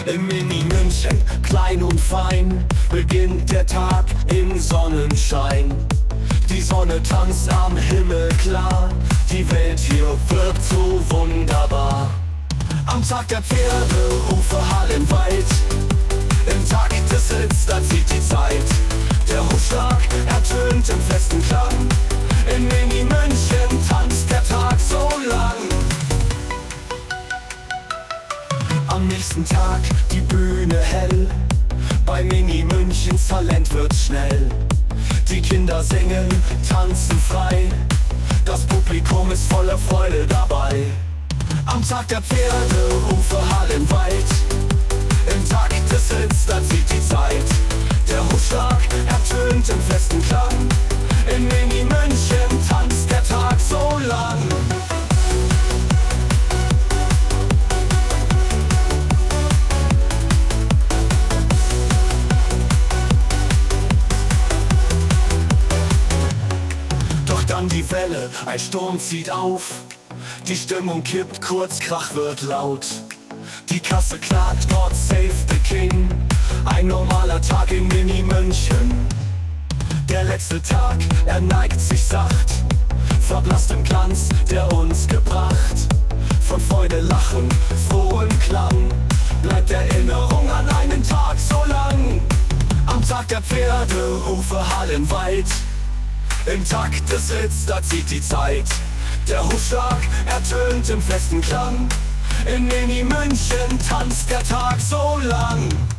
Im Mini-München, klein und fein, beginnt der Tag im Sonnenschein. Die Sonne tanzt am Himmel klar, die Welt hier wirkt so wunderbar. Am Tag der Pferde, Rufe hallen weit, im Takt des Hits, da zieht die Zeit. Der Hufschlag ertönt im festen Klang, in Mini-München tanzt der Tag so lang. Am nächsten Tag die Bühne hell, bei Mini-Münchens Talent wird schnell. Die Kinder singen, tanzen frei, das Publikum ist voller Freude dabei. Am Tag der Pferde, Rufe hallen weit, im Takt des Hits, da zieht die Zeit. Der Hufschlag ertönt im festen Klang, in Mini-München tanzt der Tag so lang. Doch dann die Welle, ein Sturm zieht auf, die Stimmung kippt kurz, Krach wird laut. Die Kasse klagt, God save the King, ein normaler Tag in Mini-München. Der letzte Tag, er neigt sich sacht, verblasst im Glanz, der uns gebracht. Von Freude, Lachen, frohem Klang, bleibt Erinnerung an einen Tag so lang. Am Tag der Pferde, Rufe hallen weit, im Takt des Hits, da zieht die Zeit. Der Hufschlag ertönt im festen Klang, in Mini-München tanzt der Tag so lang.